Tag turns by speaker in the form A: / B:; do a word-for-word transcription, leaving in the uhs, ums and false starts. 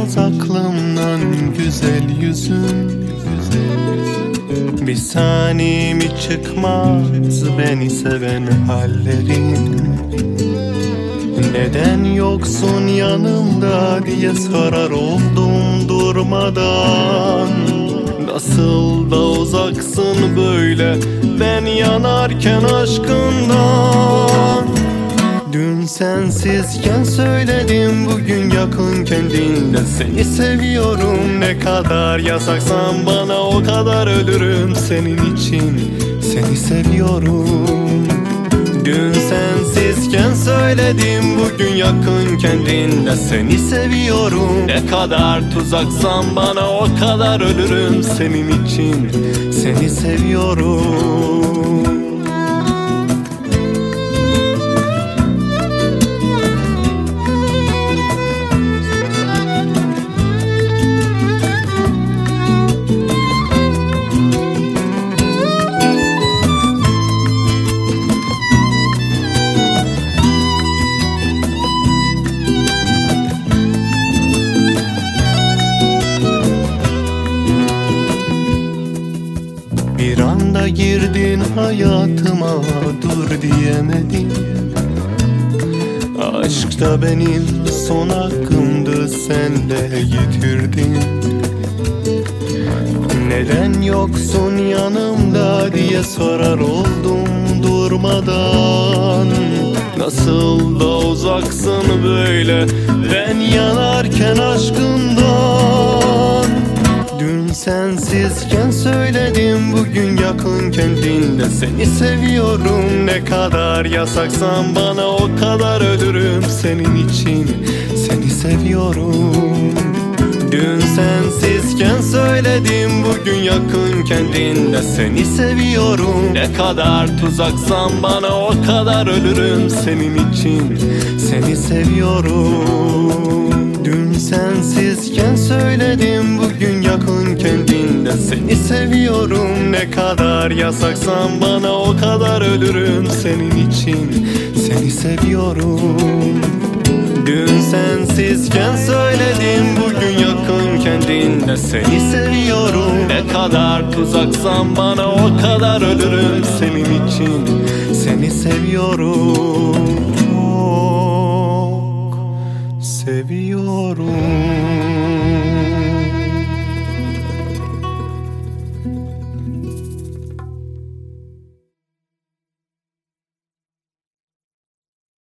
A: çıkmaz aklımdan güzel yüzün. Bir saniye mi çıkmaz beni seven hallerin? Neden yoksun yanımda diye sorar oldum durmadan. Nasıl da uzaksın böyle ben yanarken aşkından. Dün sensizken söyledim, bugün yakınken dinle. Seni seviyorum, ne kadar yasaksan bana o kadar ölürüm senin için. Seni seviyorum. Dün sensizken söyledim, bugün yakınken dinle. Seni seviyorum, ne kadar tuzaksan bana o kadar ölürüm senin için. Seni seviyorum. Bir anda girdin hayatıma, dur diyemedim. Aşk da benim son hakkımdı, sen de yitirdin. Neden yoksun yanımda diye sorar oldum durmadan. Nasıl da uzaksın böyle ben yanarken aşkından. Dün sensizken söyledim, bugün yakınken dinle. Seni seviyorum, ne kadar yasaksan bana o kadar ölürüm senin için. Seni seviyorum. Dün sensizken söyledim, bugün yakınken dinle. Seni seviyorum, ne kadar tuzaksan bana o kadar ölürüm senin için. Seni seviyorum. Dün sensizken söyledim, bugün yakınken dinle. Seni seviyorum, ne kadar yasaksan bana o kadar ölürüm senin için. Seni seviyorum. Dün sensizken söyledim, bugün yakınken dinle. Seni seviyorum, ne kadar tuzaksan bana o kadar ölürüm senin için. Seni seviyorum, çok seviyorum.